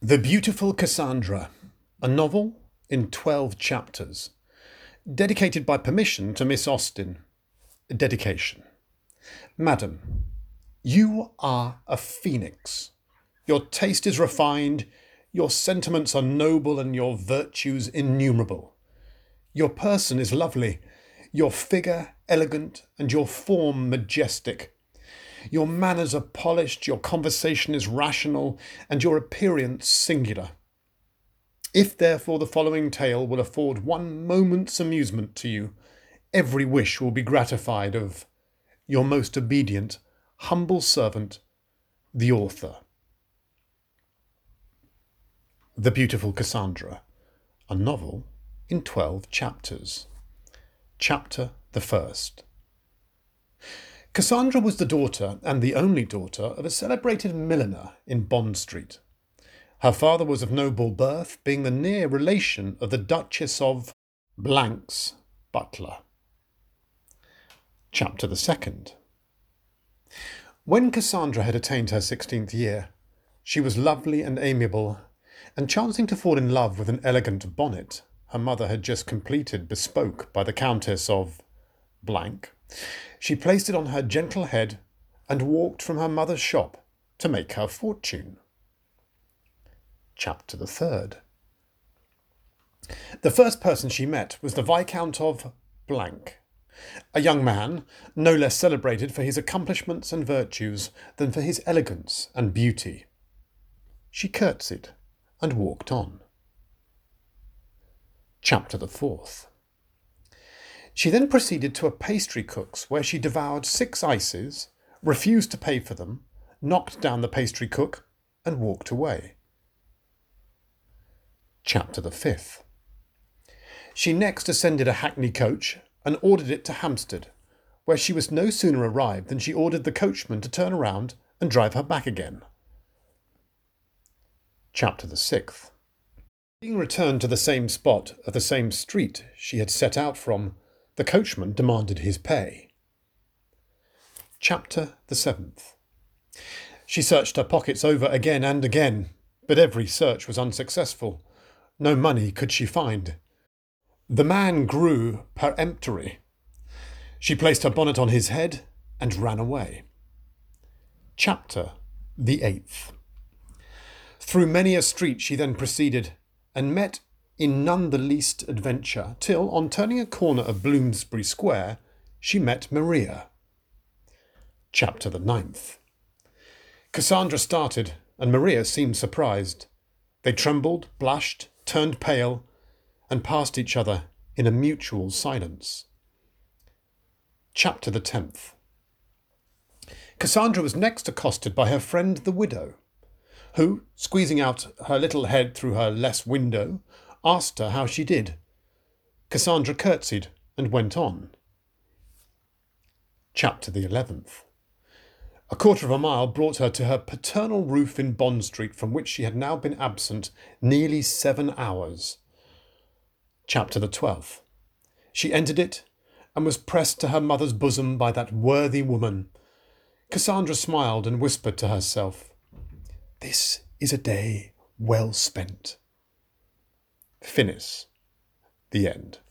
The Beautiful Cassandra, a novel in 12 chapters, dedicated by permission to Miss Austen. Dedication. Madam, you are a phoenix. Your taste is refined, your sentiments are noble, and your virtues innumerable. Your person is lovely, your figure elegant, and your form majestic. Your manners are polished, your conversation is rational, and your appearance singular. If therefore the following tale will afford one moment's amusement to you, every wish will be gratified of your most obedient, humble servant, the author. The Beautiful Cassandra, a novel in 12 chapters. Chapter the first. Cassandra was the daughter, and the only daughter, of a celebrated milliner in Bond Street. Her father was of noble birth, being the near relation of the Duchess of Blank's butler. Chapter the second. When Cassandra had attained her 16th year, she was lovely and amiable, and chancing to fall in love with an elegant bonnet her mother had just completed bespoke by the Countess of Blank, she placed it on her gentle head and walked from her mother's shop to make her fortune. Chapter the third. The first person she met was the Viscount of Blank, a young man no less celebrated for his accomplishments and virtues than for his elegance and beauty. She curtsied and walked on. Chapter the fourth. She then proceeded to a pastry cook's, where she devoured 6 ices, refused to pay for them, knocked down the pastry cook, and walked away. Chapter the fifth. She next ascended a hackney coach and ordered it to Hampstead, where she was no sooner arrived than she ordered the coachman to turn around and drive her back again. Chapter the sixth. Being returned to the same spot of the same street she had set out from, the coachman demanded his pay. Chapter the seventh. She searched her pockets over again and again, but every search was unsuccessful. No money could she find. The man grew peremptory. She placed her bonnet on his head and ran away. Chapter the eighth. Through many a street she then proceeded, and met in none the least adventure, till, on turning a corner of Bloomsbury Square, she met Maria. Chapter the ninth. Cassandra started, and Maria seemed surprised. They trembled, blushed, turned pale, and passed each other in a mutual silence. Chapter the 10th. Cassandra was next accosted by her friend the widow, who, squeezing out her little head through her less window, asked her how she did. Cassandra curtsied and went on. Chapter the 11th. A quarter of a mile brought her to her paternal roof in Bond Street, from which she had now been absent nearly 7 hours. Chapter the 12th. She entered it, and was pressed to her mother's bosom by that worthy woman. Cassandra smiled and whispered to herself, "This is a day well spent." Finis. The end.